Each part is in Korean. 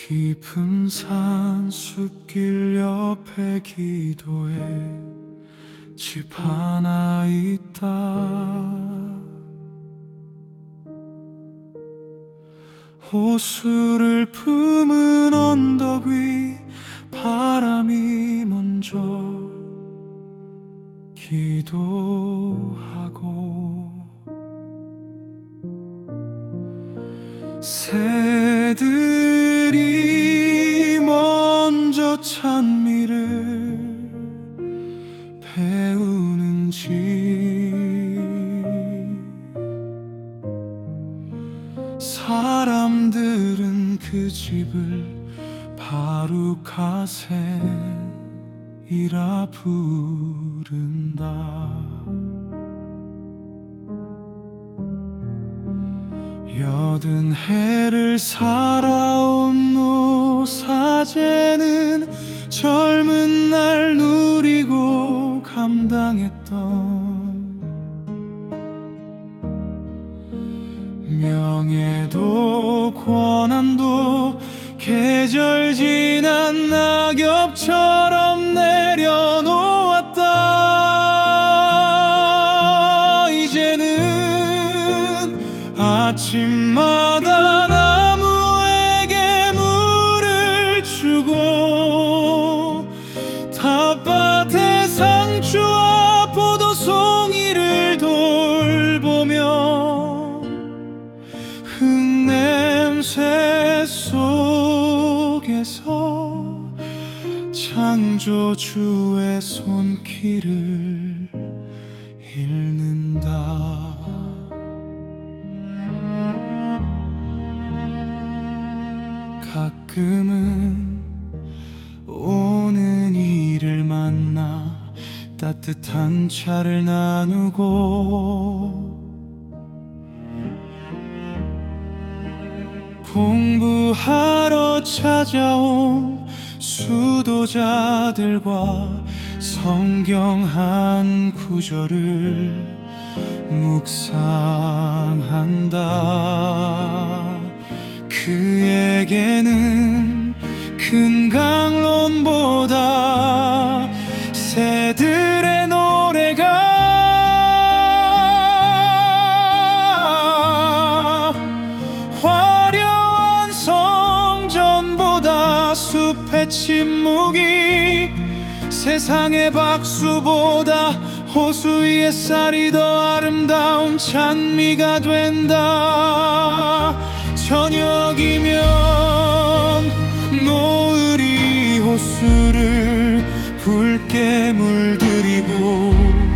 깊은 산숲길 옆에 기도해 집 하나 있다. 호수를 품은 언덕 위 바람이 먼저 기도하고 새들이 먼저 찬미를 배우는지 사람들은 그 집을 바루카센이라 부른다. 여든 해를 살아온 노사제는 젊은 날 누리고 감당했던 명예도 권한도 계절 지난 낙엽처럼 내려놓았다. 이제는 아침마다 나무에게 물을 주고 텃밭의 상추와 포도송이를 돌보며 흙냄새 속에서 창조주의 손길을 읽는다. 가끔은 오는 이를 만나 따뜻한 차를 나누고 공부하러 찾아온 수도자들과 성경 한 구절을 묵상한다. 그에게는 큰 강론보다 새들의 노래가 화려한 성전보다 숲의 침묵이 세상의 박수보다 호수 위의 쌀이 더 아름다운 찬미가 된다. 저녁이면 노을이 호수를 붉게 물들이고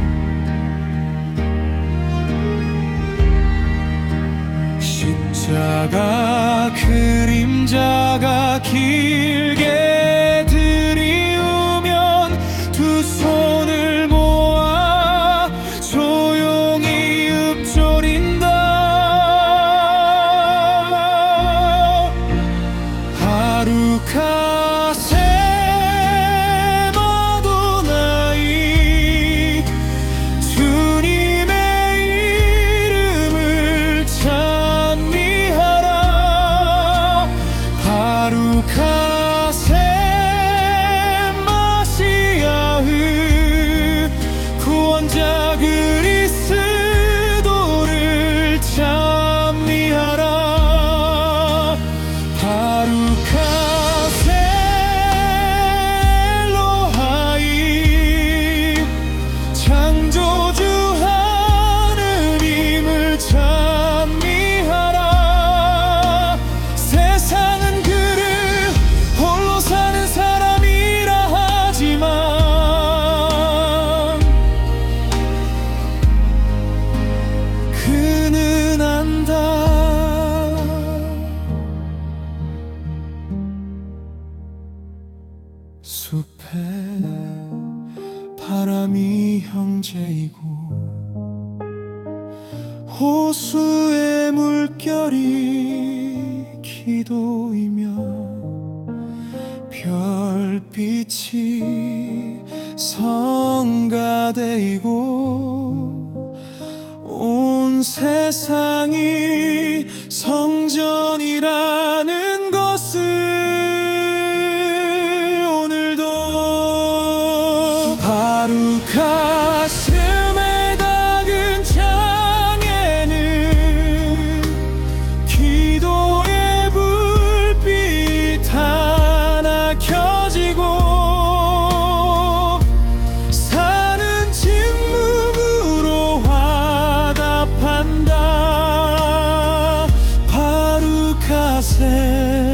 십자가 그림자가 길게 드리우면 두 손을 모아 조용히 읊조린다. 바루카셈 아도나이 주님의 이름을 찬미하라. 바루카셈 마시아흐 구원자 그리스도를 찬미하라. 바루카셈 엘로하이 창조주 하느님을 찬미하라. 세상은 그를 홀로 사는 사람이라 하지만 그는 안다. 숲에 바람이 형제이고 호수의 물결이 기도이며 별빛이 성가대이고 온 세상이 성전이라는 것을 가슴에 닿은 창에는 기도의 불빛 하나 켜지고 사는 침묵으로 화답한다.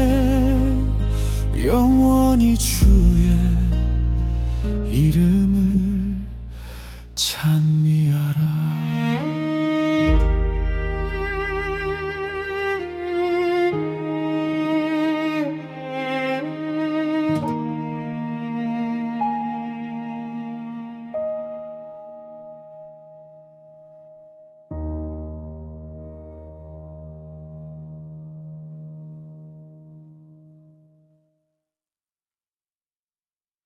바루카세 영원히 주의 이름을